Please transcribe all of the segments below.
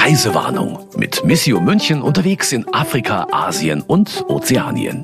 Reisewarnung mit Missio München unterwegs in Afrika, Asien und Ozeanien.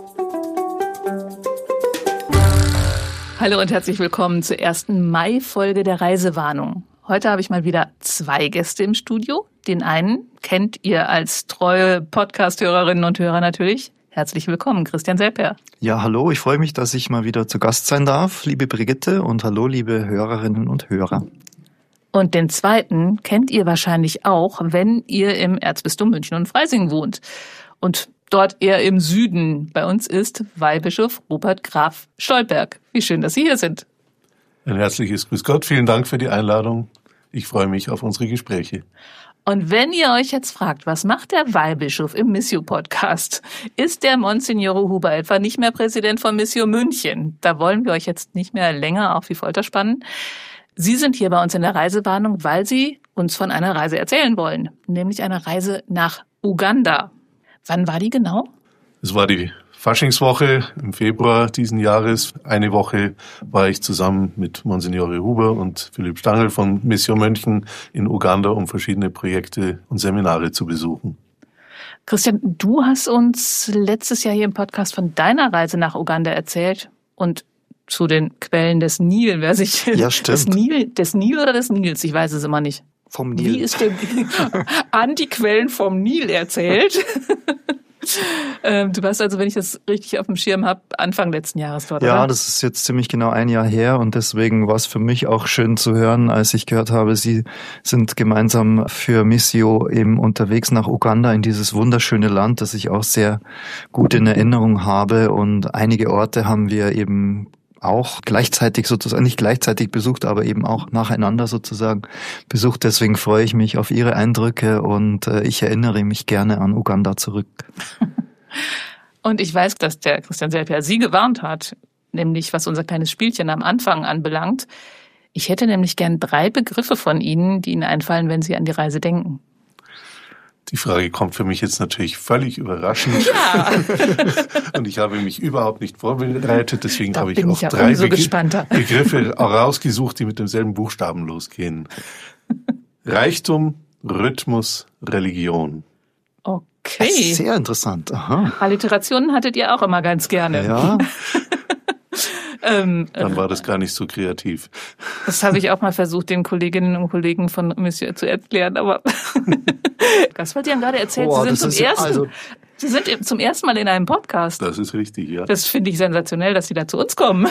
Hallo und herzlich willkommen zur ersten Mai-Folge der Reisewarnung. Heute habe ich mal wieder 2 Gäste im Studio. Den einen kennt ihr als treue Podcast-Hörerinnen und Hörer natürlich. Herzlich willkommen, Christian Selper. Ja, hallo, ich freue mich, dass ich mal wieder zu Gast sein darf, liebe Brigitte, und hallo, liebe Hörerinnen und Hörer. Und den zweiten kennt ihr wahrscheinlich auch, wenn ihr im Erzbistum München und Freising wohnt. Und dort eher im Süden. Bei uns ist Weihbischof Rupert Graf Stolberg. Wie schön, dass Sie hier sind. Ein herzliches Grüß Gott, vielen Dank für die Einladung. Ich freue mich auf unsere Gespräche. Und wenn ihr euch jetzt fragt, was macht der Weihbischof im Missio-Podcast? Ist der Monsignore Huber etwa nicht mehr Präsident von Missio München? Da wollen wir euch jetzt nicht mehr länger auf die Folter spannen. Sie sind hier bei uns in der Reisewarnung, weil Sie uns von einer Reise erzählen wollen, nämlich einer Reise nach Uganda. Wann war die genau? Es war die Faschingswoche im Februar diesen Jahres. Eine Woche war ich zusammen mit Monsignore Huber und Philipp Stangl von Missio München in Uganda, um verschiedene Projekte und Seminare zu besuchen. Christian, du hast uns letztes Jahr hier im Podcast von deiner Reise nach Uganda erzählt und zu den Quellen des Nil, wer sich ja, stimmt. des Nil oder des Nils, ich weiß es immer nicht. Vom Nil. Wie ist denn an die Quellen vom Nil erzählt? Du warst also, wenn ich das richtig auf dem Schirm habe, Anfang letzten Jahres dort, ja, oder? Das ist jetzt ziemlich genau ein Jahr her und deswegen war es für mich auch schön zu hören, als ich gehört habe, Sie sind gemeinsam für Missio eben unterwegs nach Uganda in dieses wunderschöne Land, das ich auch sehr gut in Erinnerung habe, und einige Orte haben wir eben auch gleichzeitig sozusagen, nicht gleichzeitig besucht, aber eben auch nacheinander sozusagen besucht. Deswegen freue ich mich auf Ihre Eindrücke und ich erinnere mich gerne an Uganda zurück. Und ich weiß, dass der Christian Selper Sie gewarnt hat, nämlich was unser kleines Spielchen am Anfang anbelangt. Ich hätte nämlich gern 3 Begriffe von Ihnen, die Ihnen einfallen, wenn Sie an die Reise denken. Die Frage kommt für mich jetzt natürlich völlig überraschend. Ja. Und ich habe mich überhaupt nicht vorbereitet, deswegen habe ich auch ja 3 Begriffe rausgesucht, die mit demselben Buchstaben losgehen. Reichtum, Rhythmus, Religion. Okay. Sehr interessant. Aha. Alliterationen hattet ihr auch immer ganz gerne. Ja. Dann war das gar nicht so kreativ. Das habe ich auch mal versucht, den Kolleginnen und Kollegen von Missio zu erklären, aber Gaswald, Sie haben gerade erzählt, Sie sind zum ersten Mal in einem Podcast. Das ist richtig, ja. Das finde ich sensationell, dass Sie da zu uns kommen.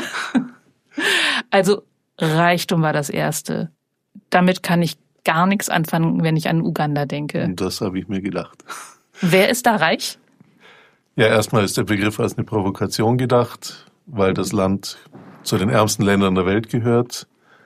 Also Reichtum war das Erste. Damit kann ich gar nichts anfangen, wenn ich an Uganda denke. Und das habe ich mir gedacht. Wer ist da reich? Ja, erstmal ist der Begriff als eine Provokation gedacht, weil das Land zu den ärmsten Ländern der Welt gehört.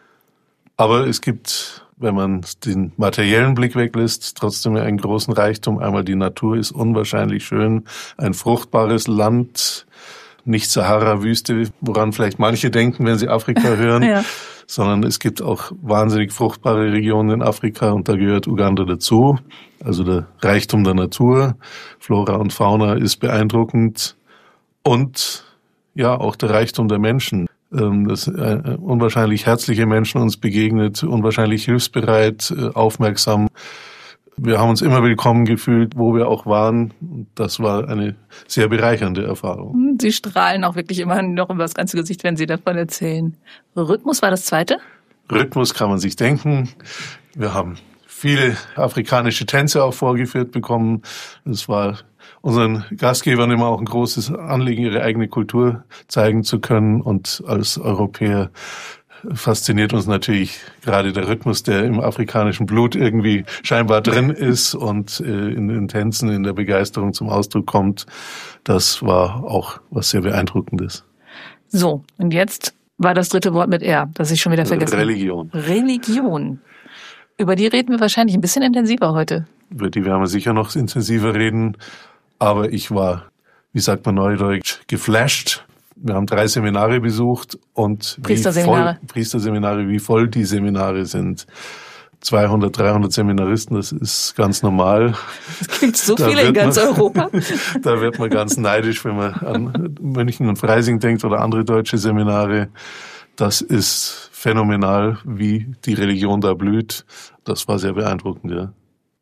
Aber es gibt, wenn man den materiellen Blick weglässt, trotzdem einen großen Reichtum. Einmal die Natur ist unwahrscheinlich schön, ein fruchtbares Land, nicht Sahara-Wüste, woran vielleicht manche denken, wenn sie Afrika hören, Ja. Sondern es gibt auch wahnsinnig fruchtbare Regionen in Afrika und da gehört Uganda dazu. Also der Reichtum der Natur, Flora und Fauna ist beeindruckend und ja, auch der Reichtum der Menschen. Dass unwahrscheinlich herzliche Menschen uns begegnet, unwahrscheinlich hilfsbereit, aufmerksam. Wir haben uns immer willkommen gefühlt, wo wir auch waren. Das war eine sehr bereichernde Erfahrung. Sie strahlen auch wirklich immer noch über das ganze Gesicht, wenn Sie davon erzählen. Rhythmus war das Zweite? Rhythmus kann man sich denken. Wir haben viele afrikanische Tänze auch vorgeführt bekommen. Es war unseren Gastgebern immer auch ein großes Anliegen, ihre eigene Kultur zeigen zu können. Und als Europäer fasziniert uns natürlich gerade der Rhythmus, der im afrikanischen Blut irgendwie scheinbar drin ist und in den Tänzen, in der Begeisterung zum Ausdruck kommt. Das war auch was sehr Beeindruckendes. So, und jetzt war das 3. Wort mit R, das ich schon wieder vergessen habe. Religion. Religion. Über die reden wir wahrscheinlich ein bisschen intensiver heute. Über die werden wir sicher noch intensiver reden. Aber ich war, wie sagt man neudeutsch, geflasht. Wir haben 3 Seminare besucht und Priesterseminare, wie voll die Seminare sind. 200, 300 Seminaristen, das ist ganz normal. Es gibt so viele in ganz Europa. Da wird man ganz neidisch, wenn man an München und Freising denkt oder andere deutsche Seminare. Das ist phänomenal, wie die Religion da blüht. Das war sehr beeindruckend, ja.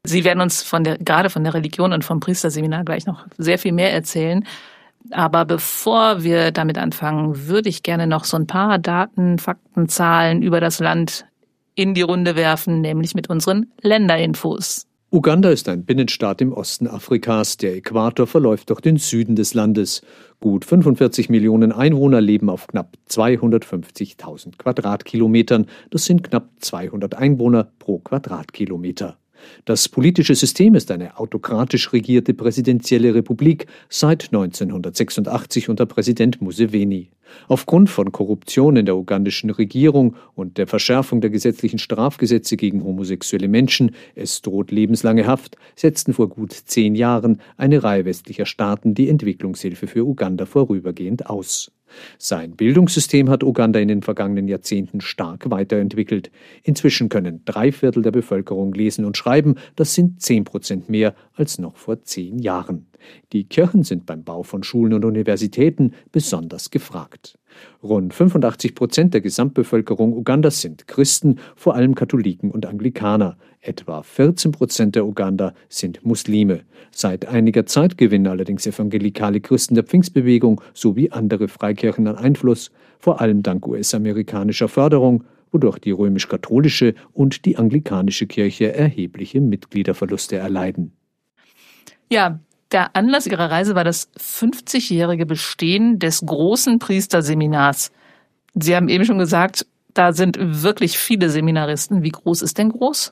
Sie werden uns gerade von der Religion und vom Priesterseminar gleich noch sehr viel mehr erzählen. Aber bevor wir damit anfangen, würde ich gerne noch so ein paar Daten, Fakten, Zahlen über das Land in die Runde werfen, nämlich mit unseren Länderinfos. Uganda ist ein Binnenstaat im Osten Afrikas. Der Äquator verläuft durch den Süden des Landes. Gut 45 Millionen Einwohner leben auf knapp 250.000 Quadratkilometern. Das sind knapp 200 Einwohner pro Quadratkilometer. Das politische System ist eine autokratisch regierte präsidentielle Republik seit 1986 unter Präsident Museveni. Aufgrund von Korruption in der ugandischen Regierung und der Verschärfung der gesetzlichen Strafgesetze gegen homosexuelle Menschen, es droht lebenslange Haft, setzten vor gut 10 Jahren eine Reihe westlicher Staaten die Entwicklungshilfe für Uganda vorübergehend aus. Sein Bildungssystem hat Uganda in den vergangenen Jahrzehnten stark weiterentwickelt. Inzwischen können 3/4 der Bevölkerung lesen und schreiben, das sind 10% mehr als noch vor 10 Jahren. Die Kirchen sind beim Bau von Schulen und Universitäten besonders gefragt. Rund 85% der Gesamtbevölkerung Ugandas sind Christen, vor allem Katholiken und Anglikaner. Etwa 14% der Uganda sind Muslime. Seit einiger Zeit gewinnen allerdings evangelikale Christen der Pfingstbewegung sowie andere Freikirchen an Einfluss, vor allem dank US-amerikanischer Förderung, wodurch die römisch-katholische und die anglikanische Kirche erhebliche Mitgliederverluste erleiden. Ja, der Anlass Ihrer Reise war das 50-jährige Bestehen des großen Priesterseminars. Sie haben eben schon gesagt, da sind wirklich viele Seminaristen. Wie groß ist denn groß?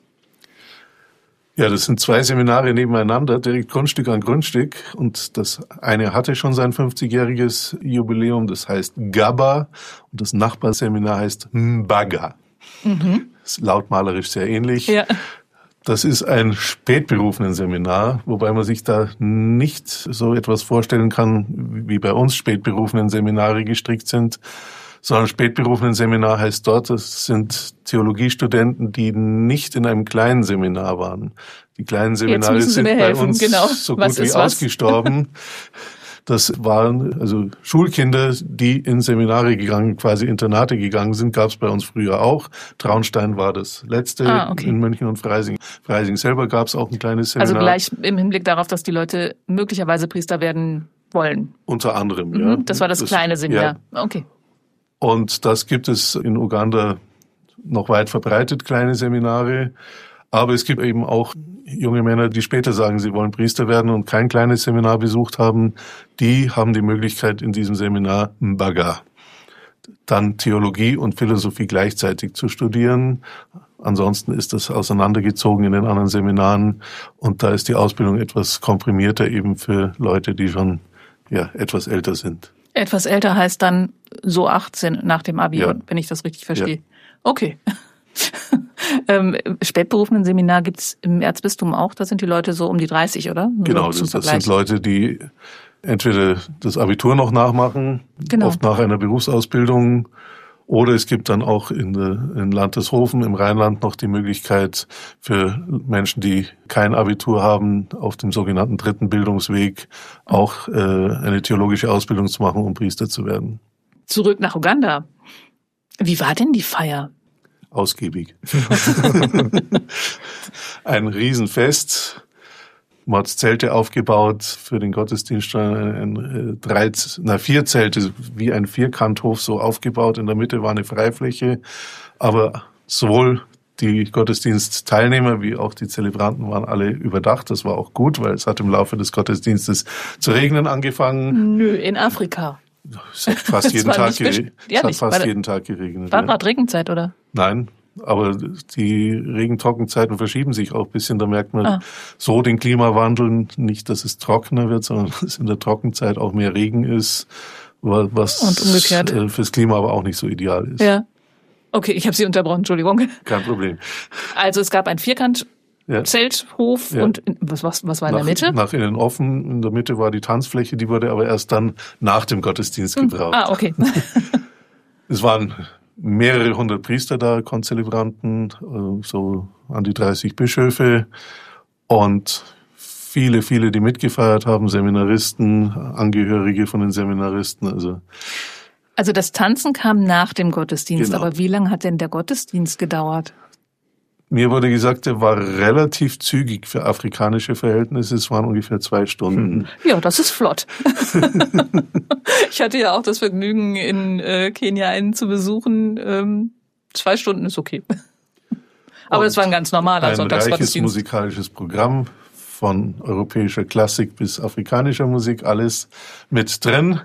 Ja, das sind 2 Seminare nebeneinander, direkt Grundstück an Grundstück. Und das eine hatte schon sein 50-jähriges Jubiläum, das heißt Gaba. Und das Nachbarseminar heißt Mbaga. Ist lautmalerisch sehr ähnlich. Ja. Das ist ein Spätberufenen-Seminar, wobei man sich da nicht so etwas vorstellen kann, wie bei uns Spätberufenen-Seminare gestrickt sind, sondern Spätberufenen-Seminar heißt dort, das sind Theologiestudenten, die nicht in einem kleinen Seminar waren. Die kleinen Seminare sind bei uns so gut wie ausgestorben. Das waren also Schulkinder, die in Seminare gegangen, quasi Internate gegangen sind, gab es bei uns früher auch. Traunstein war das letzte in München und Freising. Freising selber gab es auch ein kleines Seminar. Also gleich im Hinblick darauf, dass die Leute möglicherweise Priester werden wollen. Unter anderem, ja. Das war das kleine Seminar. Ja. Okay. Und das gibt es in Uganda noch weit verbreitet, kleine Seminare. Aber es gibt eben auch junge Männer, die später sagen, sie wollen Priester werden und kein kleines Seminar besucht haben. Die haben die Möglichkeit, in diesem Seminar Mbaga dann Theologie und Philosophie gleichzeitig zu studieren. Ansonsten ist das auseinandergezogen in den anderen Seminaren. Und da ist die Ausbildung etwas komprimierter eben für Leute, die schon etwas älter sind. Etwas älter heißt dann so 18 nach dem Abi, wenn ich das richtig verstehe. Ja. Okay. Spätberufenen-Seminar gibt's im Erzbistum auch, da sind die Leute so um die 30, oder? Genau, das sind Leute, die entweder das Abitur noch nachmachen, oft nach einer Berufsausbildung, oder es gibt dann auch in Landeshofen im Rheinland noch die Möglichkeit für Menschen, die kein Abitur haben, auf dem sogenannten 3. Bildungsweg auch eine theologische Ausbildung zu machen, um Priester zu werden. Zurück nach Uganda. Wie war denn die Feier? Ausgiebig. Ein Riesenfest. Man hat Zelte aufgebaut für den Gottesdienst, 4 Zelte, wie ein Vierkanthof so aufgebaut. In der Mitte war eine Freifläche, aber sowohl die Gottesdienstteilnehmer wie auch die Zelebranten waren alle überdacht. Das war auch gut, weil es hat im Laufe des Gottesdienstes zu regnen angefangen. Nö, in Afrika. Es hat fast jeden Tag geregnet. War gerade Regenzeit, oder? Nein, aber die Regentrockenzeiten verschieben sich auch ein bisschen. Da merkt man so den Klimawandel, nicht, dass es trockener wird, sondern dass es in der Trockenzeit auch mehr Regen ist, was und umgekehrt fürs Klima aber auch nicht so ideal ist. Ja. Okay, ich habe Sie unterbrochen, Entschuldigung. Kein Problem. Also es gab ein Zelthof und was war in der Mitte? Nach innen offen, in der Mitte war die Tanzfläche, die wurde aber erst dann nach dem Gottesdienst gebraucht. Okay. Es waren mehrere hundert Priester da, Konzelebranten, so an die 30 Bischöfe und viele, die mitgefeiert haben, Seminaristen, Angehörige von den Seminaristen. Also das Tanzen kam nach dem Gottesdienst, genau. Aber wie lange hat denn der Gottesdienst gedauert? Mir wurde gesagt, er war relativ zügig für afrikanische Verhältnisse. Es waren ungefähr 2 Stunden. Ja, das ist flott. Ich hatte ja auch das Vergnügen, in Kenia einen zu besuchen. 2 Stunden ist okay. Aber es war ein ganz normaler Sonntagsgottesdienst. Ein reiches musikalisches Programm, von europäischer Klassik bis afrikanischer Musik, alles mit drin.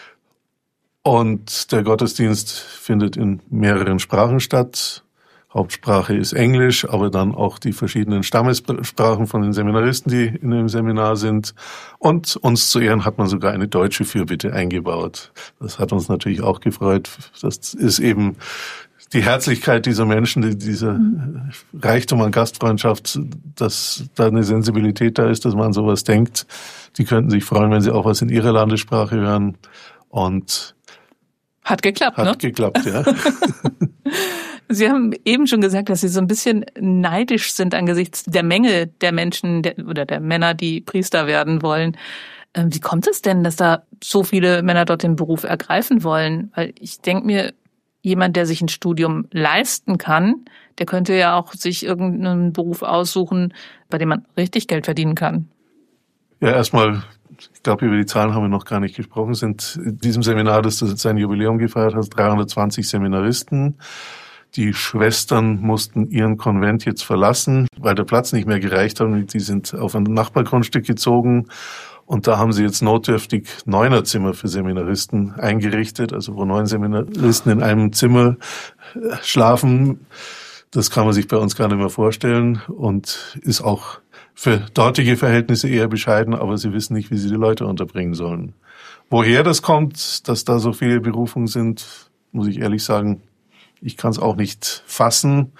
Und der Gottesdienst findet in mehreren Sprachen statt. Hauptsprache ist Englisch, aber dann auch die verschiedenen Stammessprachen von den Seminaristen, die in dem Seminar sind. Und uns zu Ehren hat man sogar eine deutsche Fürbitte eingebaut. Das hat uns natürlich auch gefreut. Das ist eben die Herzlichkeit dieser Menschen, dieser Reichtum an Gastfreundschaft, dass da eine Sensibilität da ist, dass man an sowas denkt. Die könnten sich freuen, wenn sie auch was in ihrer Landessprache hören. Und hat geklappt, Hat geklappt, ja. Sie haben eben schon gesagt, dass Sie so ein bisschen neidisch sind angesichts der Menge der Menschen oder der Männer, die Priester werden wollen. Wie kommt es denn, dass da so viele Männer dort den Beruf ergreifen wollen? Weil ich denke mir, jemand, der sich ein Studium leisten kann, der könnte ja auch sich irgendeinen Beruf aussuchen, bei dem man richtig Geld verdienen kann. Ja, erstmal, ich glaube, über die Zahlen haben wir noch gar nicht gesprochen, sind in diesem Seminar, das sein Jubiläum gefeiert hat, 320 Seminaristen. Die Schwestern mussten ihren Konvent jetzt verlassen, weil der Platz nicht mehr gereicht hat. Die sind auf ein Nachbargrundstück gezogen. Und da haben sie jetzt notdürftig 9er-Zimmer für Seminaristen eingerichtet, also wo 9 Seminaristen in einem Zimmer schlafen. Das kann man sich bei uns gar nicht mehr vorstellen und ist auch für dortige Verhältnisse eher bescheiden, aber sie wissen nicht, wie sie die Leute unterbringen sollen. Woher das kommt, dass da so viele Berufungen sind, muss ich ehrlich sagen, ich kann es auch nicht fassen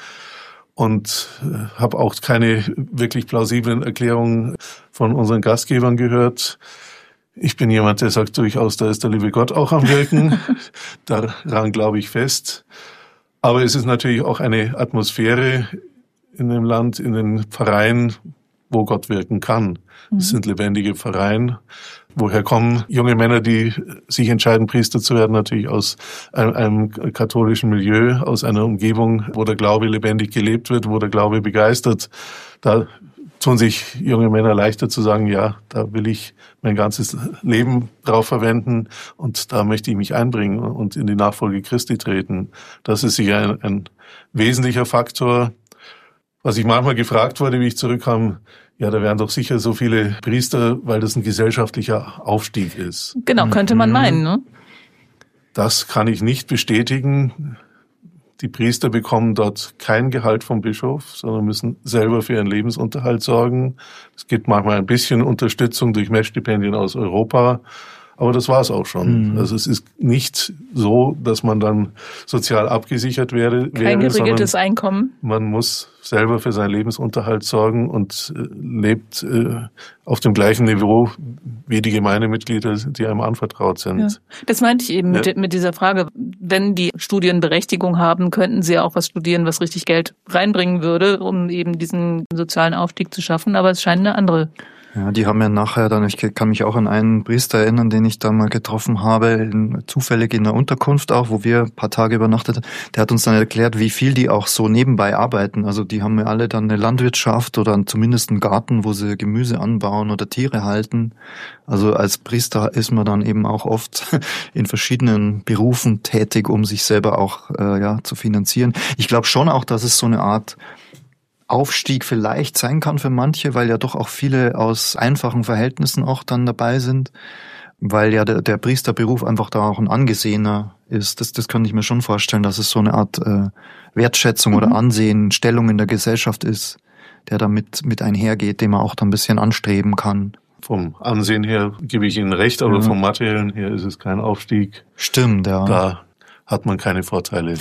und habe auch keine wirklich plausiblen Erklärungen von unseren Gastgebern gehört. Ich bin jemand, der sagt durchaus, da ist der liebe Gott auch am Wirken. Daran glaube ich fest. Aber es ist natürlich auch eine Atmosphäre in dem Land, in den Pfarreien, wo Gott wirken kann. Es sind lebendige Pfarreien. Woher kommen junge Männer, die sich entscheiden, Priester zu werden? Natürlich aus einem katholischen Milieu, aus einer Umgebung, wo der Glaube lebendig gelebt wird, wo der Glaube begeistert. Da tun sich junge Männer leichter zu sagen, ja, da will ich mein ganzes Leben drauf verwenden und da möchte ich mich einbringen und in die Nachfolge Christi treten. Das ist sicher ein wesentlicher Faktor. Was ich manchmal gefragt wurde, wie ich zurückkam, ja, da wären doch sicher so viele Priester, weil das ein gesellschaftlicher Aufstieg ist. Genau, könnte man meinen, ne? Das kann ich nicht bestätigen. Die Priester bekommen dort kein Gehalt vom Bischof, sondern müssen selber für ihren Lebensunterhalt sorgen. Es gibt manchmal ein bisschen Unterstützung durch Messstipendien aus Europa, aber das war es auch schon. Also es ist nicht so, dass man dann sozial abgesichert wäre. Kein geregeltes Einkommen. Man muss selber für seinen Lebensunterhalt sorgen und lebt auf dem gleichen Niveau wie die Gemeindemitglieder, die einem anvertraut sind. Ja. Das meinte ich eben mit dieser Frage. Wenn die Studienberechtigung haben, könnten sie auch was studieren, was richtig Geld reinbringen würde, um eben diesen sozialen Aufstieg zu schaffen. Aber es scheint eine andere. Ja, die haben ja nachher dann, ich kann mich auch an einen Priester erinnern, den ich da mal getroffen habe, zufällig in der Unterkunft auch, wo wir ein paar Tage übernachtet haben. Der hat uns dann erklärt, wie viel die auch so nebenbei arbeiten. Also die haben ja alle dann eine Landwirtschaft oder zumindest einen Garten, wo sie Gemüse anbauen oder Tiere halten. Also als Priester ist man dann eben auch oft in verschiedenen Berufen tätig, um sich selber auch zu finanzieren. Ich glaube schon auch, dass es so eine Art Aufstieg vielleicht sein kann für manche, weil ja doch auch viele aus einfachen Verhältnissen auch dann dabei sind, weil ja der Priesterberuf einfach da auch ein angesehener ist. Das kann ich mir schon vorstellen, dass es so eine Art Wertschätzung oder Ansehen, Stellung in der Gesellschaft ist, der damit mit einhergeht, den man auch dann ein bisschen anstreben kann. Vom Ansehen her gebe ich Ihnen recht, aber vom Materiellen her ist es kein Aufstieg. Stimmt, ja. Da hat man keine Vorteile.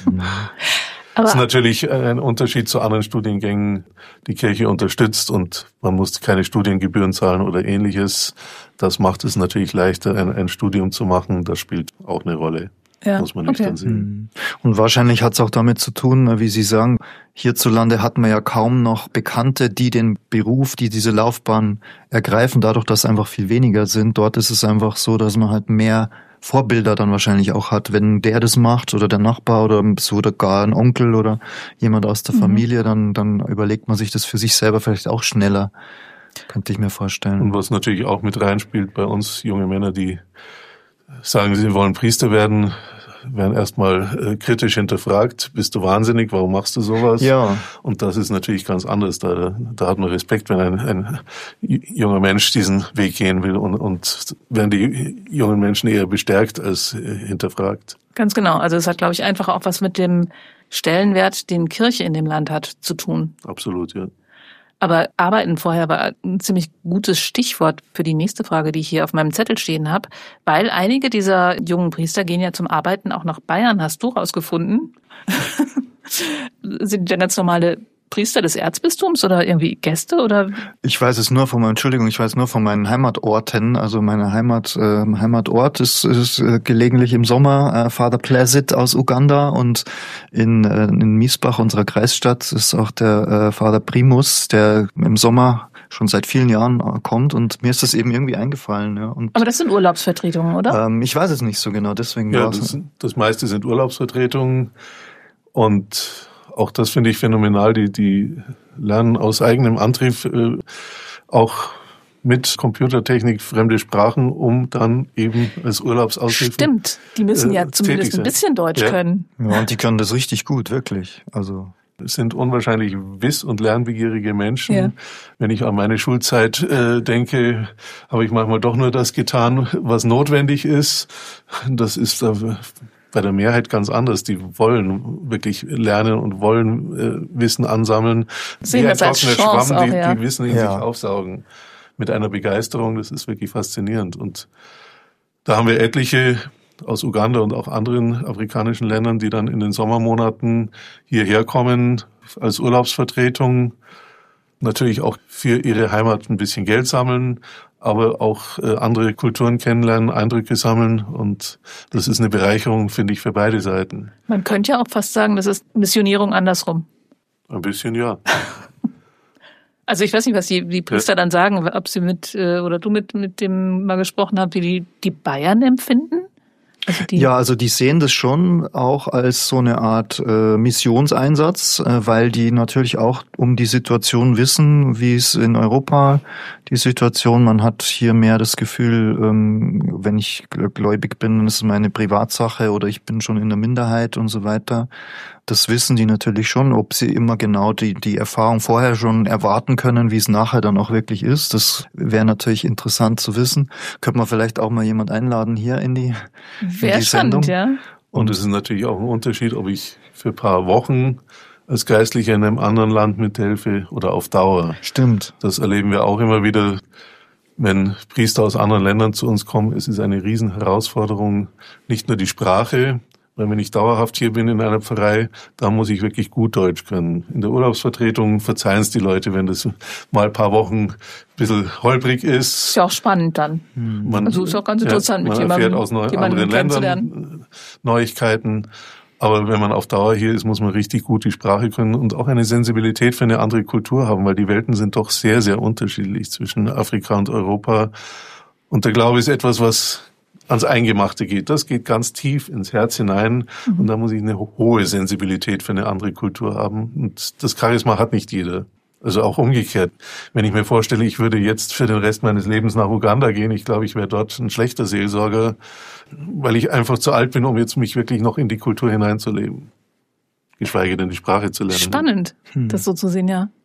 Das ist natürlich ein Unterschied zu anderen Studiengängen. Die Kirche unterstützt und man muss keine Studiengebühren zahlen oder Ähnliches. Das macht es natürlich leichter, ein Studium zu machen. Das spielt auch eine Rolle. Ja, muss man nicht dann sehen. Und wahrscheinlich hat es auch damit zu tun, wie Sie sagen, hierzulande hat man ja kaum noch Bekannte, die den Beruf, die diese Laufbahn ergreifen, dadurch, dass es einfach viel weniger sind. Dort ist es einfach so, dass man halt mehr Vorbilder dann wahrscheinlich auch hat. Wenn der das macht oder der Nachbar oder so oder gar ein Onkel oder jemand aus der Familie, dann überlegt man sich das für sich selber vielleicht auch schneller. Könnte ich mir vorstellen. Und was natürlich auch mit reinspielt bei uns, junge Männer, die sagen, sie wollen Priester werden erstmal kritisch hinterfragt. Bist du wahnsinnig? Warum machst du sowas? Ja. Und das ist natürlich ganz anders. Da hat man Respekt, wenn ein junger Mensch diesen Weg gehen will und werden die jungen Menschen eher bestärkt als hinterfragt. Ganz genau. Also es hat, glaube ich, einfach auch was mit dem Stellenwert, den Kirche in dem Land hat, zu tun. Absolut, ja. Aber Arbeiten vorher war ein ziemlich gutes Stichwort für die nächste Frage, die ich hier auf meinem Zettel stehen habe, weil einige dieser jungen Priester gehen ja zum Arbeiten auch nach Bayern, hast du rausgefunden. Sind ja ganz normale Priester des Erzbistums oder irgendwie Gäste oder? Ich weiß es nur von meinen Heimatorten. Also meine Heimatort ist gelegentlich im Sommer Father Placid aus Uganda und in Miesbach, unserer Kreisstadt, ist auch der Father Primus, der im Sommer schon seit vielen Jahren kommt und mir ist das eben irgendwie eingefallen. Ja. Und, aber das sind Urlaubsvertretungen, oder? Ich weiß es nicht so genau, deswegen. Ja, das meiste sind Urlaubsvertretungen und auch das finde ich phänomenal, die lernen aus eigenem Antrieb auch mit Computertechnik fremde Sprachen, um dann eben als Urlaubsaushilfe. Stimmt, die müssen ja zumindest ein bisschen Deutsch können. Ja, und die können das richtig gut, wirklich. Also es sind unwahrscheinlich wiss- und lernbegierige Menschen. Ja. Wenn ich an meine Schulzeit denke, habe ich manchmal doch nur das getan, was notwendig ist. Das ist bei der Mehrheit ganz anders. Die wollen wirklich lernen und wollen Wissen ansammeln. Sehen wie ein das als trockener Chance Schwamm, auch, ja. die Wissen in sich aufsaugen. Mit einer Begeisterung, das ist wirklich faszinierend. Und da haben wir etliche aus Uganda und auch anderen afrikanischen Ländern, die dann in den Sommermonaten hierher kommen als Urlaubsvertretung. Natürlich auch für ihre Heimat ein bisschen Geld sammeln, aber auch andere Kulturen kennenlernen, Eindrücke sammeln und das ist eine Bereicherung, finde ich, für beide Seiten. Man könnte ja auch fast sagen, das ist Missionierung andersrum. Ein bisschen, ja. Also ich weiß nicht, was die Priester dann sagen, ob sie oder du mit dem mal gesprochen habt, wie die Bayern empfinden? Also die sehen das schon auch als so eine Art Missionseinsatz, weil die natürlich auch um die Situation wissen, wie es in Europa die Situation, man hat hier mehr das Gefühl, wenn ich gläubig bin, dann ist es meine Privatsache oder ich bin schon in der Minderheit und so weiter. Das wissen die natürlich schon, ob sie immer genau die Erfahrung vorher schon erwarten können, wie es nachher dann auch wirklich ist. Das wäre natürlich interessant zu wissen. Könnte man vielleicht auch mal jemand einladen hier in die Sendung. Spannend, ja. Und es ist natürlich auch ein Unterschied, ob ich für ein paar Wochen als Geistlicher in einem anderen Land mithelfe oder auf Dauer. Stimmt. Das erleben wir auch immer wieder, wenn Priester aus anderen Ländern zu uns kommen. Es ist eine Riesenherausforderung, nicht nur die Sprache, weil wenn ich dauerhaft hier bin in einer Pfarrei, da muss ich wirklich gut Deutsch können. In der Urlaubsvertretung verzeihen es die Leute, wenn das mal ein paar Wochen ein bisschen holprig ist. Ist ja auch spannend dann. Also ist auch ganz interessant, mit jemandem aus anderen Ländern Neuigkeiten. Aber wenn man auf Dauer hier ist, muss man richtig gut die Sprache können und auch eine Sensibilität für eine andere Kultur haben, weil die Welten sind doch sehr, sehr unterschiedlich zwischen Afrika und Europa. Und der Glaube ist etwas, was ans Eingemachte geht. Das geht ganz tief ins Herz hinein und da muss ich eine hohe Sensibilität für eine andere Kultur haben. Und das Charisma hat nicht jeder. Also auch umgekehrt. Wenn ich mir vorstelle, ich würde jetzt für den Rest meines Lebens nach Uganda gehen, ich glaube, ich wäre dort ein schlechter Seelsorger, weil ich einfach zu alt bin, um jetzt mich wirklich noch in die Kultur hineinzuleben. Geschweige denn die Sprache zu lernen. Spannend, das so zu sehen, ja.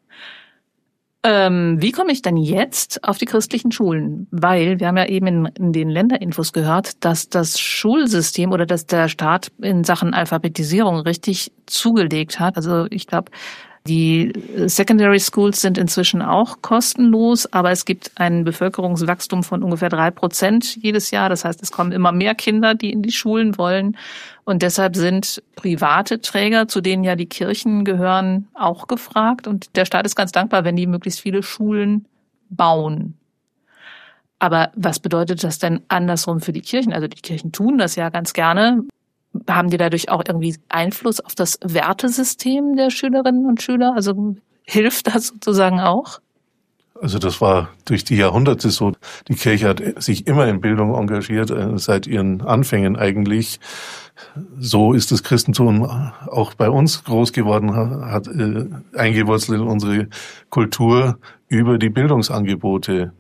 Wie komme ich denn jetzt auf die christlichen Schulen? Weil wir haben ja eben in den Länderinfos gehört, dass das Schulsystem oder dass der Staat in Sachen Alphabetisierung richtig zugelegt hat. Also ich glaube, die Secondary Schools sind inzwischen auch kostenlos, aber es gibt ein Bevölkerungswachstum von ungefähr 3% jedes Jahr. Das heißt, es kommen immer mehr Kinder, die in die Schulen wollen. Und deshalb sind private Träger, zu denen ja die Kirchen gehören, auch gefragt. Und der Staat ist ganz dankbar, wenn die möglichst viele Schulen bauen. Aber was bedeutet das denn andersrum für die Kirchen? Also die Kirchen tun das ja ganz gerne. Haben die dadurch auch irgendwie Einfluss auf das Wertesystem der Schülerinnen und Schüler? Also hilft das sozusagen auch? Also das war durch die Jahrhunderte so. Die Kirche hat sich immer in Bildung engagiert, seit ihren Anfängen eigentlich. So ist das Christentum auch bei uns groß geworden, hat eingewurzelt in unsere Kultur über die Bildungsangebote.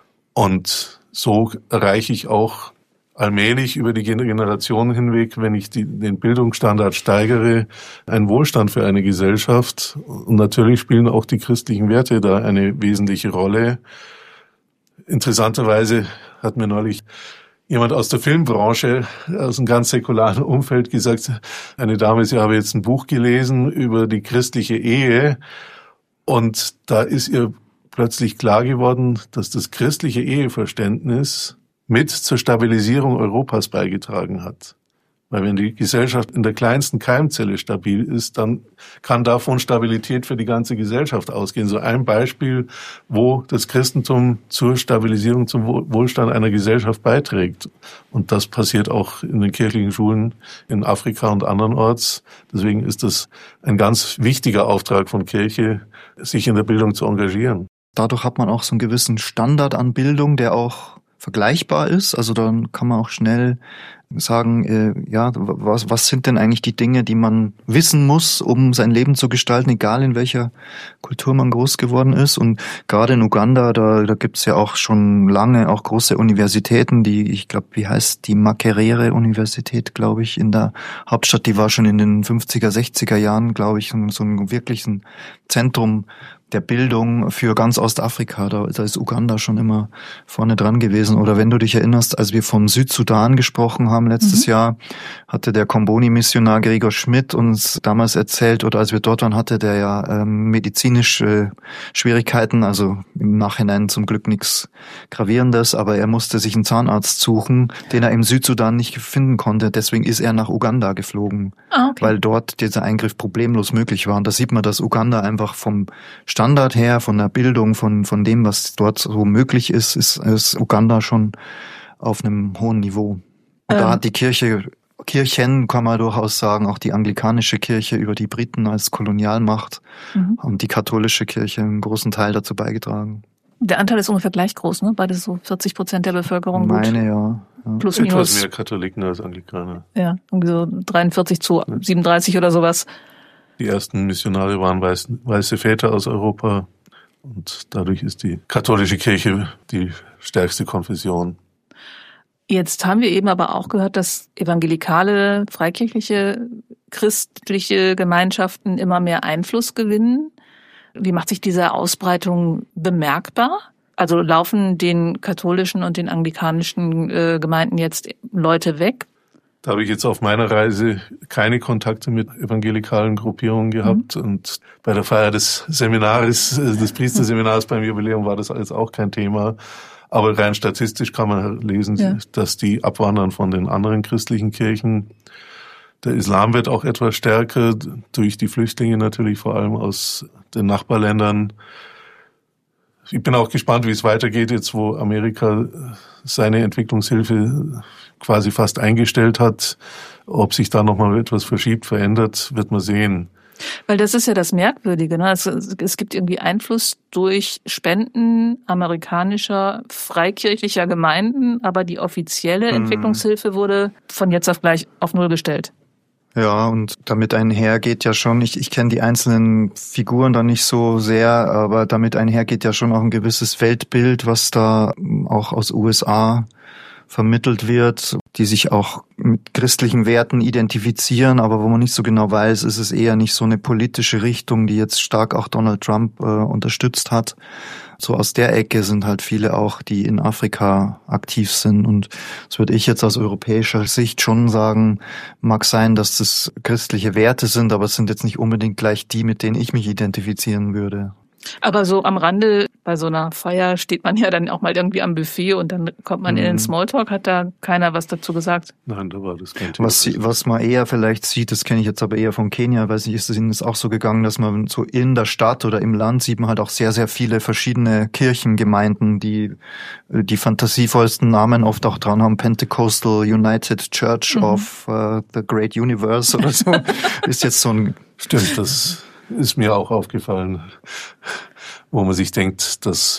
Und so erreiche ich auch allmählich über die Generationen hinweg, wenn ich den Bildungsstandard steigere, einen Wohlstand für eine Gesellschaft. Und natürlich spielen auch die christlichen Werte da eine wesentliche Rolle. Interessanterweise hat mir neulich jemand aus der Filmbranche, aus einem ganz säkularen Umfeld gesagt, eine Dame, sie habe jetzt ein Buch gelesen über die christliche Ehe und da ist ihr plötzlich klar geworden, dass das christliche Eheverständnis mit zur Stabilisierung Europas beigetragen hat. Weil wenn die Gesellschaft in der kleinsten Keimzelle stabil ist, dann kann davon Stabilität für die ganze Gesellschaft ausgehen. So ein Beispiel, wo das Christentum zur Stabilisierung, zum Wohlstand einer Gesellschaft beiträgt. Und das passiert auch in den kirchlichen Schulen in Afrika und andernorts. Deswegen ist das ein ganz wichtiger Auftrag von Kirche, sich in der Bildung zu engagieren. Dadurch hat man auch so einen gewissen Standard an Bildung, der auch vergleichbar ist. Also dann kann man auch schnell sagen, was sind denn eigentlich die Dinge, die man wissen muss, um sein Leben zu gestalten, egal in welcher Kultur man groß geworden ist. Und gerade in Uganda, da gibt's ja auch schon lange auch große Universitäten, ich glaube, wie heißt die Makerere-Universität, glaube ich, in der Hauptstadt, die war schon in den 50er, 60er Jahren, glaube ich, so ein wirkliches Zentrum der Bildung für ganz Ostafrika. Da ist Uganda schon immer vorne dran gewesen. Oder wenn du dich erinnerst, als wir vom Südsudan gesprochen haben letztes Jahr, hatte der Komboni-Missionar Gregor Schmidt uns damals erzählt, oder als wir dort waren, hatte der ja medizinische Schwierigkeiten, also im Nachhinein zum Glück nichts Gravierendes, aber er musste sich einen Zahnarzt suchen, den er im Südsudan nicht finden konnte. Deswegen ist er nach Uganda geflogen, weil dort dieser Eingriff problemlos möglich war. Und da sieht man, dass Uganda einfach vom Standard her, von der Bildung, von dem, was dort so möglich ist Uganda schon auf einem hohen Niveau. Und da hat die Kirchen, kann man durchaus sagen, auch die anglikanische Kirche über die Briten als Kolonialmacht und die katholische Kirche einen großen Teil dazu beigetragen. Der Anteil ist ungefähr gleich groß, ne? Beide so 40% der Bevölkerung. Meine, ja. Plus minus. Etwas mehr Katholiken als Anglikaner. Ja, irgendwie so 43:37 oder sowas. Die ersten Missionare waren weiße Väter aus Europa und dadurch ist die katholische Kirche die stärkste Konfession. Jetzt haben wir eben aber auch gehört, dass evangelikale, freikirchliche, christliche Gemeinschaften immer mehr Einfluss gewinnen. Wie macht sich diese Ausbreitung bemerkbar? Also laufen den katholischen und den anglikanischen Gemeinden jetzt Leute weg? Da habe ich jetzt auf meiner Reise keine Kontakte mit evangelikalen Gruppierungen gehabt. Und bei der Feier des Seminares, des Priesterseminars beim Jubiläum war das alles auch kein Thema. Aber rein statistisch kann man lesen, dass die abwandern von den anderen christlichen Kirchen. Der Islam wird auch etwas stärker durch die Flüchtlinge natürlich, vor allem aus den Nachbarländern. Ich bin auch gespannt, wie es weitergeht jetzt, wo Amerika seine Entwicklungshilfe quasi fast eingestellt hat. Ob sich da nochmal etwas verschiebt, verändert, wird man sehen. Weil das ist ja das Merkwürdige, ne? Es gibt irgendwie Einfluss durch Spenden amerikanischer freikirchlicher Gemeinden, aber die offizielle Entwicklungshilfe wurde von jetzt auf gleich auf Null gestellt. Ja, und damit einhergeht ja schon, ich kenne die einzelnen Figuren da nicht so sehr, aber damit einhergeht ja schon auch ein gewisses Weltbild, was da auch aus USA vermittelt wird, die sich auch mit christlichen Werten identifizieren, aber wo man nicht so genau weiß, ist es eher nicht so eine politische Richtung, die jetzt stark auch Donald Trump unterstützt hat. So aus der Ecke sind halt viele auch, die in Afrika aktiv sind. Und das würde ich jetzt aus europäischer Sicht schon sagen, mag sein, dass das christliche Werte sind, aber es sind jetzt nicht unbedingt gleich die, mit denen ich mich identifizieren würde. Aber so am Rande, bei so einer Feier steht man ja dann auch mal irgendwie am Buffet und dann kommt man in den Smalltalk. Hat da keiner was dazu gesagt? Nein, da war das kein Thema. Was man eher vielleicht sieht, das kenne ich jetzt aber eher von Kenia, weiß nicht, ist es Ihnen das auch so gegangen, dass man so in der Stadt oder im Land sieht man halt auch sehr, sehr viele verschiedene Kirchengemeinden, die die fantasievollsten Namen oft auch dran haben. Pentecostal United Church of the Great Universe oder so. Ist jetzt so ein... Stimmt, das ist mir auch aufgefallen, wo man sich denkt, das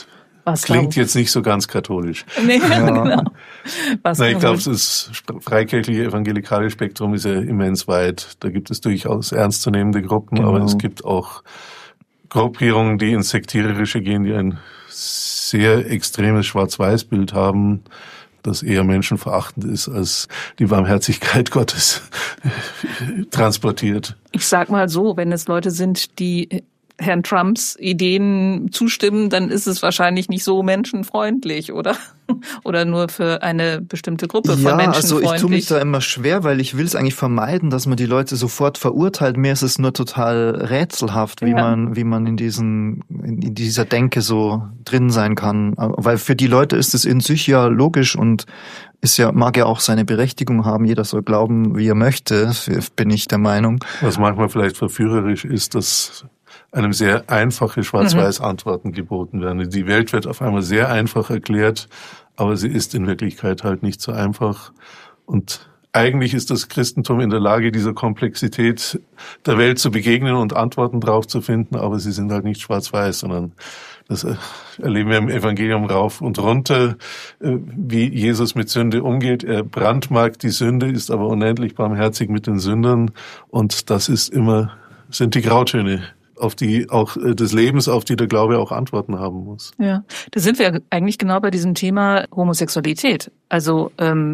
Klingt jetzt nicht so ganz katholisch. Nee, genau. Ich glaube, das freikirchliche evangelikale Spektrum ist ja immens weit. Da gibt es durchaus ernstzunehmende Gruppen, aber es gibt auch Gruppierungen, die ins Sektiererische gehen, die ein sehr extremes Schwarz-Weiß-Bild haben, das eher menschenverachtend ist, als die Barmherzigkeit Gottes transportiert. Ich sag mal so, wenn es Leute sind, die Herrn Trumps Ideen zustimmen, dann ist es wahrscheinlich nicht so menschenfreundlich, oder? Oder nur für eine bestimmte Gruppe von Menschen also ich tue mich da immer schwer, weil ich will es eigentlich vermeiden, dass man die Leute sofort verurteilt. Mir ist es nur total rätselhaft, wie man in dieser Denke so drin sein kann. Weil für die Leute ist es in sich ja logisch und mag ja auch seine Berechtigung haben. Jeder soll glauben, wie er möchte, bin ich der Meinung. Was manchmal vielleicht verführerisch ist, dass einem sehr einfache Schwarz-Weiß-Antworten geboten werden. Die Welt wird auf einmal sehr einfach erklärt, aber sie ist in Wirklichkeit halt nicht so einfach. Und eigentlich ist das Christentum in der Lage, dieser Komplexität der Welt zu begegnen und Antworten drauf zu finden, aber sie sind halt nicht schwarz-weiß, sondern das erleben wir im Evangelium rauf und runter, wie Jesus mit Sünde umgeht. Er brandmarkt die Sünde, ist aber unendlich barmherzig mit den Sündern, und das sind die Grautöne, auf die auch des Lebens, auf die der Glaube auch Antworten haben muss. Ja, da sind wir eigentlich genau bei diesem Thema Homosexualität. Also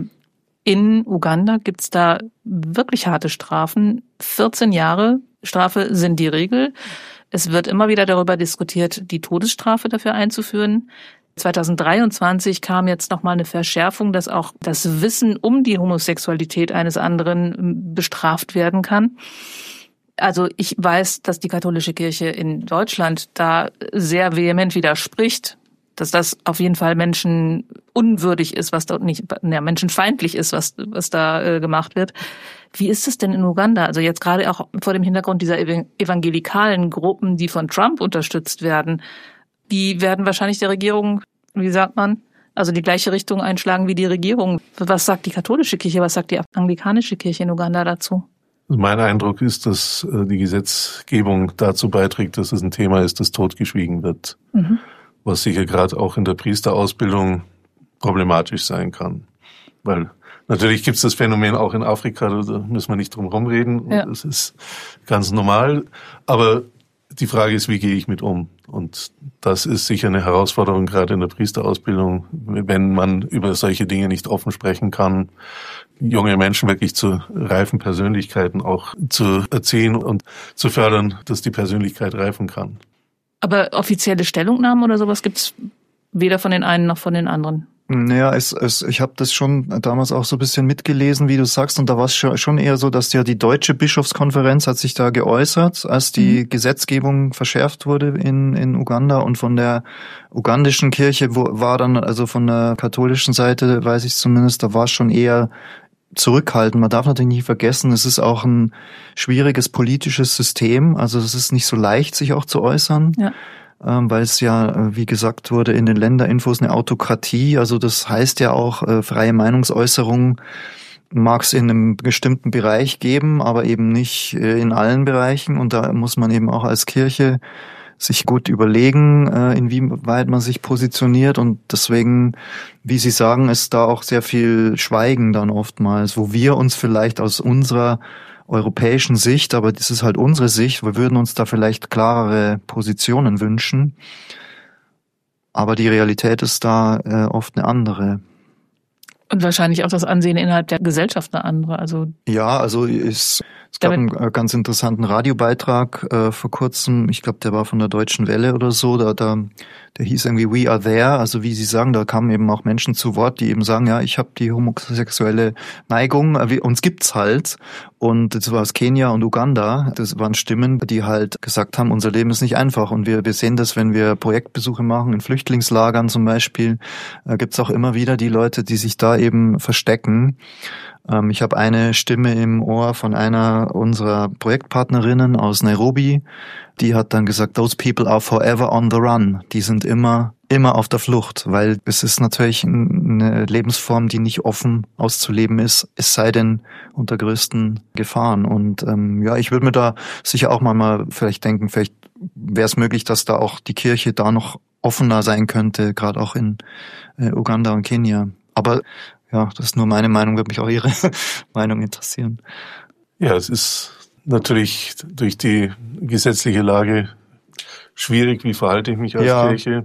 in Uganda gibt's da wirklich harte Strafen. 14 Jahre Strafe sind die Regel. Es wird immer wieder darüber diskutiert, die Todesstrafe dafür einzuführen. 2023 kam jetzt nochmal eine Verschärfung, dass auch das Wissen um die Homosexualität eines anderen bestraft werden kann. Also ich weiß, dass die katholische Kirche in Deutschland da sehr vehement widerspricht, dass das auf jeden Fall menschenunwürdig ist, was dort nicht, menschenfeindlich ist, was da gemacht wird. Wie ist es denn in Uganda? Also jetzt gerade auch vor dem Hintergrund dieser evangelikalen Gruppen, die von Trump unterstützt werden, die werden wahrscheinlich der Regierung, wie sagt man, also die gleiche Richtung einschlagen wie die Regierung. Was sagt die katholische Kirche, was sagt die anglikanische Kirche in Uganda dazu? Mein Eindruck ist, dass die Gesetzgebung dazu beiträgt, dass es ein Thema ist, das totgeschwiegen wird. Was sicher gerade auch in der Priesterausbildung problematisch sein kann. Weil natürlich gibt es das Phänomen auch in Afrika, da müssen wir nicht drum rumreden. Ja. Das ist ganz normal. Aber die Frage ist, wie gehe ich mit um? Und das ist sicher eine Herausforderung, gerade in der Priesterausbildung, wenn man über solche Dinge nicht offen sprechen kann, junge Menschen wirklich zu reifen Persönlichkeiten auch zu erziehen und zu fördern, dass die Persönlichkeit reifen kann. Aber offizielle Stellungnahmen oder sowas gibt's weder von den einen noch von den anderen? Naja, ich habe das schon damals auch so ein bisschen mitgelesen, wie du sagst, und da war es schon eher so, dass ja die Deutsche Bischofskonferenz hat sich da geäußert, als die Gesetzgebung verschärft wurde in Uganda, und von der ugandischen Kirche war dann, also von der katholischen Seite, weiß ich zumindest, da war es schon eher zurückhaltend. Man darf natürlich nicht vergessen, es ist auch ein schwieriges politisches System, also es ist nicht so leicht, sich auch zu äußern. Ja. Weil es ja, wie gesagt wurde, in den Länderinfos eine Autokratie, also das heißt ja auch, freie Meinungsäußerung mag es in einem bestimmten Bereich geben, aber eben nicht in allen Bereichen, und da muss man eben auch als Kirche sich gut überlegen, inwieweit man sich positioniert, und deswegen, wie Sie sagen, ist da auch sehr viel Schweigen dann oftmals, wo wir uns vielleicht aus unserer europäischen Sicht, aber das ist halt unsere Sicht, wir würden uns da vielleicht klarere Positionen wünschen, aber die Realität ist da oft eine andere. Und wahrscheinlich auch das Ansehen innerhalb der Gesellschaft eine andere. Also ja, also es gab einen ganz interessanten Radiobeitrag vor kurzem, ich glaube, der war von der Deutschen Welle oder so, der hieß irgendwie We Are There, also wie Sie sagen, da kamen eben auch Menschen zu Wort, die eben sagen, ja, ich habe die homosexuelle Neigung, uns gibt's halt, und das war aus Kenia und Uganda, das waren Stimmen, die halt gesagt haben, unser Leben ist nicht einfach, und wir sehen das, wenn wir Projektbesuche machen, in Flüchtlingslagern zum Beispiel, gibt's auch immer wieder die Leute, die sich da eben verstecken. Ich habe eine Stimme im Ohr von einer unserer Projektpartnerinnen aus Nairobi, die hat dann gesagt, those people are forever on the run. Die sind immer auf der Flucht, weil es ist natürlich eine Lebensform, die nicht offen auszuleben ist, es sei denn unter größten Gefahren. Und ja, ich würde mir da sicher auch mal vielleicht denken, vielleicht wäre es möglich, dass da auch die Kirche da noch offener sein könnte, gerade auch in Uganda und Kenia. Aber ja, das ist nur meine Meinung, würde mich auch Ihre Meinung interessieren. Ja, es ist natürlich durch die gesetzliche Lage schwierig, wie verhalte ich mich als Kirche.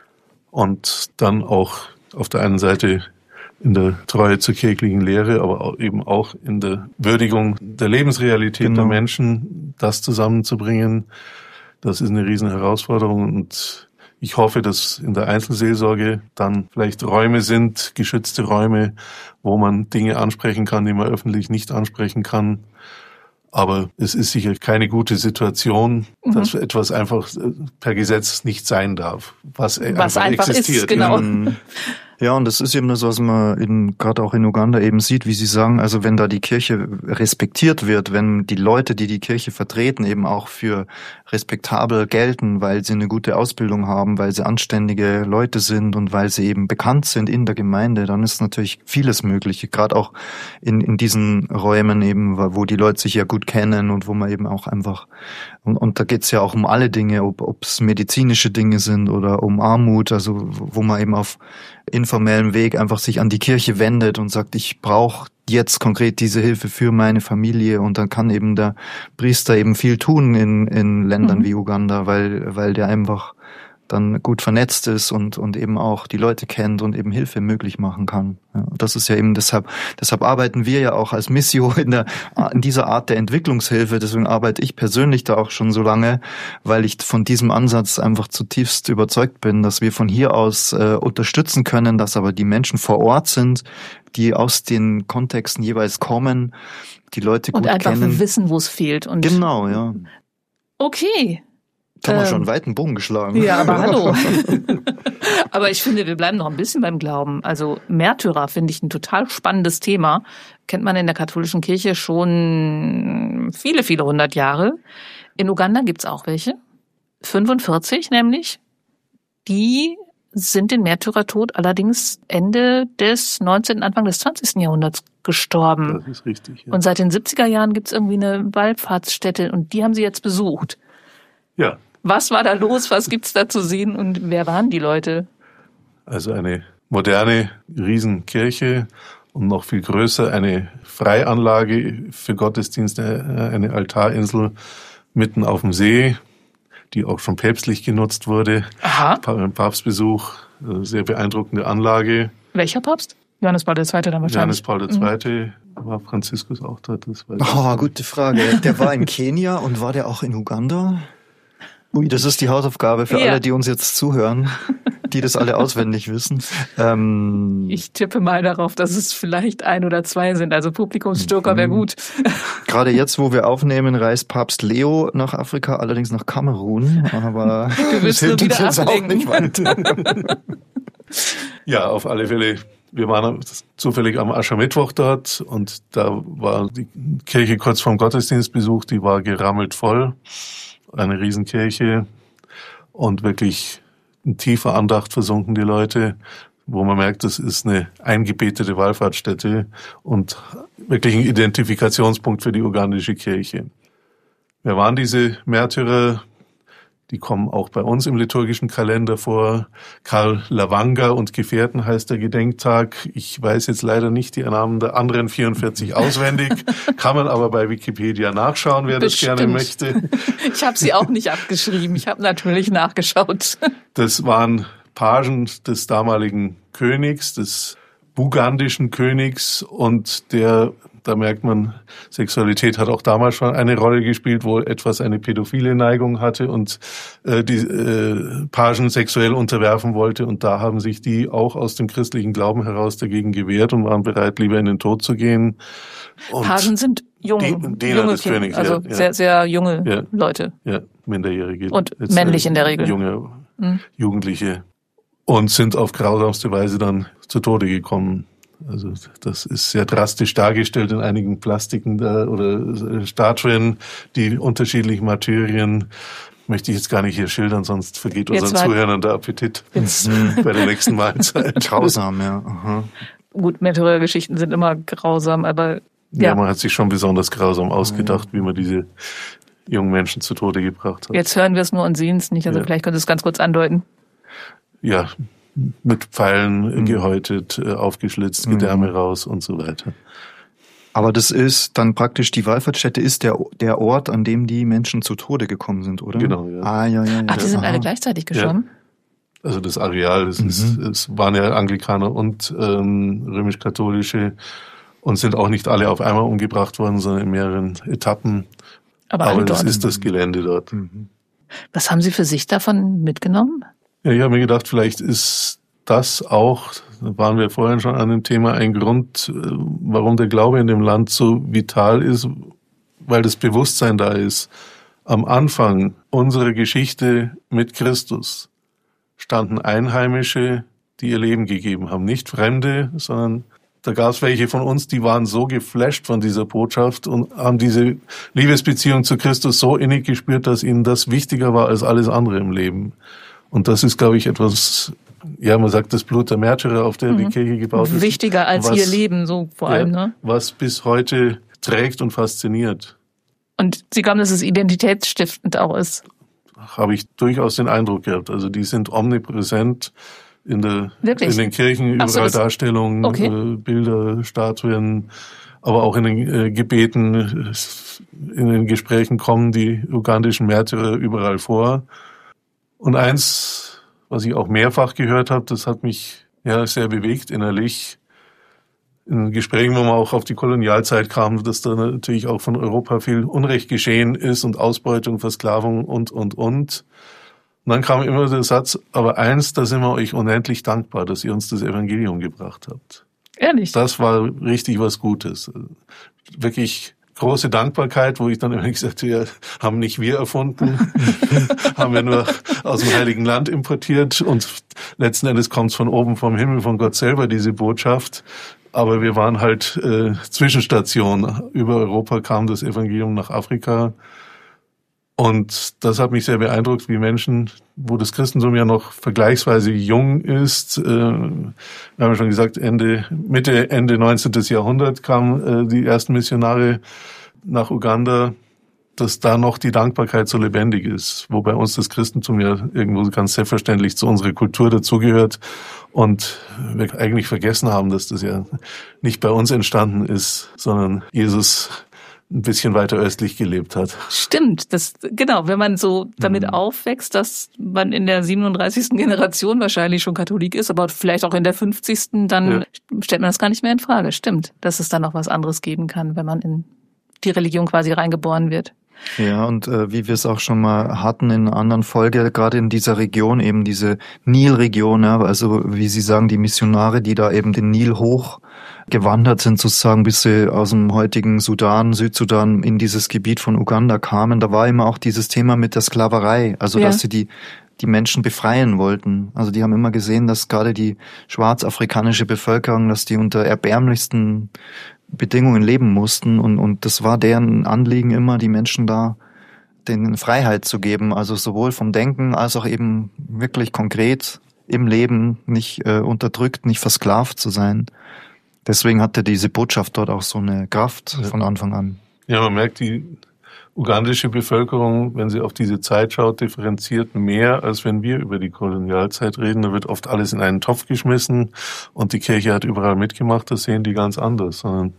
Und dann auch auf der einen Seite in der Treue zur kirchlichen Lehre, aber eben auch in der Würdigung der Lebensrealität der Menschen, das zusammenzubringen. Das ist eine riesen Herausforderung und ich hoffe, dass in der Einzelseelsorge dann vielleicht Räume sind, geschützte Räume, wo man Dinge ansprechen kann, die man öffentlich nicht ansprechen kann. Aber es ist sicher keine gute Situation, dass etwas einfach per Gesetz nicht sein darf, was einfach existiert. Ist, genau. Ja, und das ist eben das, was man gerade auch in Uganda eben sieht, wie Sie sagen, also wenn da die Kirche respektiert wird, wenn die Leute, die die Kirche vertreten, eben auch für respektabel gelten, weil sie eine gute Ausbildung haben, weil sie anständige Leute sind und weil sie eben bekannt sind in der Gemeinde, dann ist natürlich vieles möglich, gerade auch in diesen Räumen eben, wo die Leute sich ja gut kennen und wo man eben auch einfach, und da geht's ja auch um alle Dinge, ob es medizinische Dinge sind oder um Armut, also wo man eben auf informellem Weg einfach sich an die Kirche wendet und sagt, ich brauche jetzt konkret diese Hilfe für meine Familie, und dann kann eben der Priester eben viel tun in Ländern wie Uganda, weil der einfach dann gut vernetzt ist und eben auch die Leute kennt und eben Hilfe möglich machen kann. Ja, das ist ja eben deshalb arbeiten wir ja auch als Missio in dieser Art der Entwicklungshilfe. Deswegen arbeite ich persönlich da auch schon so lange, weil ich von diesem Ansatz einfach zutiefst überzeugt bin, dass wir von hier aus unterstützen können, dass aber die Menschen vor Ort sind, die aus den Kontexten jeweils kommen, die Leute gut kennen. Und einfach wissen, wo es fehlt. Und genau, ja. Okay. Haben wir schon einen weiten Bogen geschlagen. Ja, aber hallo. Aber ich finde, wir bleiben noch ein bisschen beim Glauben. Also Märtyrer finde ich ein total spannendes Thema. Kennt man in der katholischen Kirche schon viele, viele 100 Jahre. In Uganda gibt's auch welche. 45 nämlich. Die sind den Märtyrertod allerdings Ende des 19., Anfang des 20. Jahrhunderts gestorben. Das ist richtig, ja. Und seit den 70er Jahren gibt's irgendwie eine Wallfahrtsstätte und die haben sie jetzt besucht. Ja. Was war da los? Was gibt's da zu sehen? Und wer waren die Leute? Also eine moderne Riesenkirche und noch viel größer eine Freianlage für Gottesdienste, eine Altarinsel mitten auf dem See, die auch schon päpstlich genutzt wurde. Aha. Beim Papstbesuch, sehr beeindruckende Anlage. Welcher Papst? Johannes Paul II. Dann wahrscheinlich. Johannes Paul II. War Franziskus auch da? Das weiß ich nicht. Gute Frage. Der war in Kenia und war der auch in Uganda? Ui, das ist die Hausaufgabe für alle, die uns jetzt zuhören, die das alle auswendig wissen. Ich tippe mal darauf, dass es vielleicht 1 oder 2 sind. Also Publikumsjoker wäre gut. Gerade jetzt, wo wir aufnehmen, reist Papst Leo nach Afrika, allerdings nach Kamerun. Aber das hilft uns jetzt auch nicht weiter. Ja, auf alle Fälle. Wir waren zufällig am Aschermittwoch dort und da war die Kirche kurz vorm Gottesdienstbesuch, die war gerammelt voll. Eine Riesenkirche und wirklich in tiefer Andacht versunken die Leute, wo man merkt, das ist eine eingebetete Wallfahrtsstätte und wirklich ein Identifikationspunkt für die ugandische Kirche. Wer waren diese Märtyrer? Die kommen auch bei uns im liturgischen Kalender vor. Karl Lawanga und Gefährten heißt der Gedenktag. Ich weiß jetzt leider nicht die Namen der anderen 44 auswendig, kann man aber bei Wikipedia nachschauen, wer Bestimmt. Das gerne möchte. Ich habe sie auch nicht abgeschrieben, ich habe natürlich nachgeschaut. Das waren Pagen des damaligen Königs, des bugandischen Königs, und da merkt man, Sexualität hat auch damals schon eine Rolle gespielt, wo etwas eine pädophile Neigung hatte und die Pagen sexuell unterwerfen wollte. Und da haben sich die auch aus dem christlichen Glauben heraus dagegen gewehrt und waren bereit, lieber in den Tod zu gehen. Und Pagen sind junge des Königs, also ja. sehr, sehr junge Leute. Ja, Minderjährige. Und männlich in der Regel. Junge Jugendliche. Und sind auf grausamste Weise dann zu Tode gekommen. Also das ist sehr drastisch dargestellt in einigen Plastiken oder Statuen, die unterschiedlichen Martyrien. Möchte ich jetzt gar nicht hier schildern, sonst vergeht unseren Zuhörern der Appetit bei der nächsten Mahlzeit. Grausam, ja. Aha. Gut, Märtyrergeschichten sind immer grausam, aber ja, man hat sich schon besonders grausam ausgedacht, wie man diese jungen Menschen zu Tode gebracht hat. Jetzt hören wir es nur und sehen es nicht, also vielleicht können Sie es ganz kurz andeuten. ja, mit Pfeilen gehäutet, aufgeschlitzt, Gedärme raus und so weiter. Aber das ist dann praktisch, die Wallfahrtsstätte ist der Ort, an dem die Menschen zu Tode gekommen sind, oder? Genau, ja. Ja. Ach, die sind alle gleichzeitig gestorben? Ja. Also das Areal, es waren ja Anglikaner und römisch-katholische und sind auch nicht alle auf einmal umgebracht worden, sondern in mehreren Etappen. Aber das ist das Gelände dort. Was haben Sie für sich davon mitgenommen? Ja, ich habe mir gedacht, vielleicht ist das auch, da waren wir vorhin schon an dem Thema, ein Grund, warum der Glaube in dem Land so vital ist, weil das Bewusstsein da ist. Am Anfang unserer Geschichte mit Christus standen Einheimische, die ihr Leben gegeben haben. Nicht Fremde, sondern da gab es welche von uns, die waren so geflasht von dieser Botschaft und haben diese Liebesbeziehung zu Christus so innig gespürt, dass ihnen das wichtiger war als alles andere im Leben. Und das ist, glaube ich, etwas, ja, man sagt, das Blut der Märtyrer, auf der die Kirche gebaut ist. Wichtiger als ihr Leben, so vor allem, ne? Was bis heute trägt und fasziniert. Und Sie glauben, dass es identitätsstiftend auch ist? Habe ich durchaus den Eindruck gehabt. Also die sind omnipräsent in den Kirchen, überall Darstellungen, Bilder, Statuen, aber auch in den Gebeten, in den Gesprächen kommen die ugandischen Märtyrer überall vor. Und eins, was ich auch mehrfach gehört habe, das hat mich ja sehr bewegt innerlich, in Gesprächen, wo man auch auf die Kolonialzeit kam, dass da natürlich auch von Europa viel Unrecht geschehen ist und Ausbeutung, Versklavung und. Und dann kam immer der Satz, aber eins, da sind wir euch unendlich dankbar, dass ihr uns das Evangelium gebracht habt. Ehrlich? Das war richtig was Gutes. Wirklich große Dankbarkeit, wo ich dann immer gesagt habe, ja, haben nicht wir erfunden, haben wir nur aus dem Heiligen Land importiert und letzten Endes kommt es von oben vom Himmel, von Gott selber, diese Botschaft. Aber wir waren halt Zwischenstation. Über Europa kam das Evangelium nach Afrika. Und das hat mich sehr beeindruckt, wie Menschen, wo das Christentum ja noch vergleichsweise jung ist, wir haben ja schon gesagt, Ende 19. Jahrhundert kamen die ersten Missionare nach Uganda, dass da noch die Dankbarkeit so lebendig ist, wo bei uns das Christentum ja irgendwo ganz selbstverständlich zu unserer Kultur dazugehört und wir eigentlich vergessen haben, dass das ja nicht bei uns entstanden ist, sondern Jesus ein bisschen weiter östlich gelebt hat. Stimmt, genau, wenn man so damit aufwächst, dass man in der 37. Generation wahrscheinlich schon Katholik ist, aber vielleicht auch in der 50. dann stellt man das gar nicht mehr in Frage. Stimmt, dass es dann noch was anderes geben kann, wenn man in die Religion quasi reingeboren wird. Ja, und wie wir es auch schon mal hatten in einer anderen Folge, gerade in dieser Region, eben diese Nilregion, ja, also wie Sie sagen, die Missionare, die da eben den Nil hoch gewandert sind, sozusagen, bis sie aus dem heutigen Sudan, Südsudan in dieses Gebiet von Uganda kamen, da war immer auch dieses Thema mit der Sklaverei, also dass sie die Menschen befreien wollten. Also die haben immer gesehen, dass gerade die schwarzafrikanische Bevölkerung, dass die unter erbärmlichsten Bedingungen leben mussten und das war deren Anliegen immer, die Menschen da denen Freiheit zu geben, also sowohl vom Denken als auch eben wirklich konkret im Leben nicht unterdrückt, nicht versklavt zu sein. Deswegen hatte diese Botschaft dort auch so eine Kraft von Anfang an. Ja, man merkt, die ugandische Bevölkerung, wenn sie auf diese Zeit schaut, differenziert mehr, als wenn wir über die Kolonialzeit reden. Da wird oft alles in einen Topf geschmissen und die Kirche hat überall mitgemacht. Das sehen die ganz anders. Sondern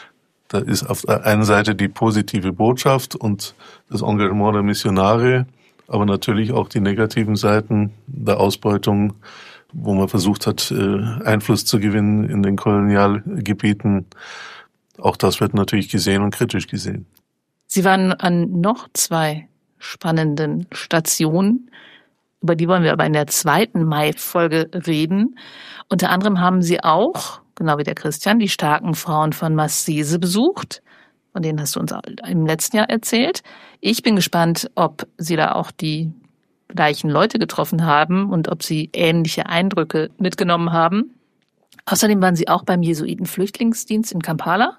da ist auf der einen Seite die positive Botschaft und das Engagement der Missionare, aber natürlich auch die negativen Seiten der Ausbeutung, wo man versucht hat, Einfluss zu gewinnen in den Kolonialgebieten. Auch das wird natürlich gesehen und kritisch gesehen. Sie waren an noch 2 spannenden Stationen, über die wollen wir aber in der 2. Mai-Folge reden. Unter anderem haben Sie auch, genau wie der Christian, die starken Frauen von Masese besucht. Von denen hast du uns im letzten Jahr erzählt. Ich bin gespannt, ob Sie da auch die gleichen Leute getroffen haben und ob Sie ähnliche Eindrücke mitgenommen haben. Außerdem waren Sie auch beim Jesuiten-Flüchtlingsdienst in Kampala.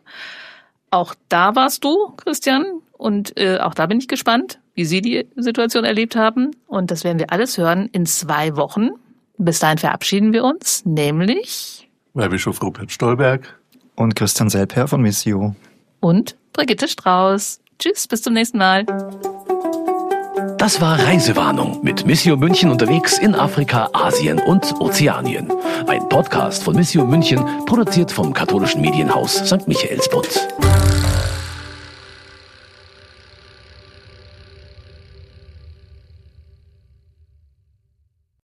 Auch da warst du, Christian, und auch da bin ich gespannt, wie Sie die Situation erlebt haben. Und das werden wir alles hören in 2 Wochen. Bis dahin verabschieden wir uns, nämlich Weihbischof Rupert Stolberg und Christian Selper von Missio und Brigitte Strauß. Tschüss, bis zum nächsten Mal. Das war Reisewarnung mit Missio München unterwegs in Afrika, Asien und Ozeanien. Ein Podcast von Missio München, produziert vom katholischen Medienhaus St. Michaelsbund.